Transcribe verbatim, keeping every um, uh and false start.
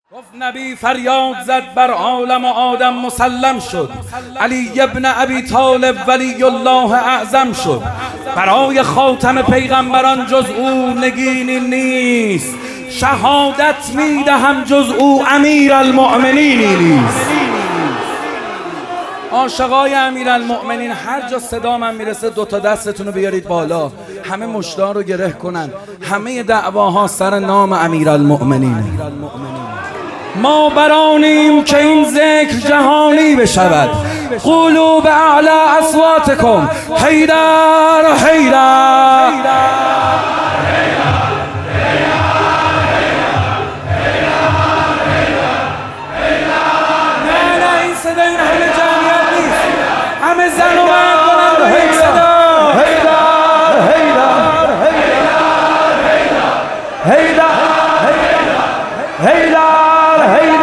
گفت نبی فریاد زد بر عالم و آدم مسلم شد. علی ابن ابی طالب ولی الله اعظم شد. برای خاتم پیغمبران جز او نگینی نیست. شهادت میدهم جز او امیر المؤمنینی نیست. عاشقای امیر المؤمنین هر جا صدا من میرسه دوتا دستتون رو بیارید بالا، همه مشتان رو گره کنن. همه دعواها سر نام امیر المؤمنین. ما برانیم که این ذکر جهانی بشود. قولوا باعلی اصواتکم حیدر حیدر. نه نه این صدا این همه جمعیت نیست، همه زن و مرد کنند این صدا. حیدر حیدر حیدر حیدر حیدر حیدر.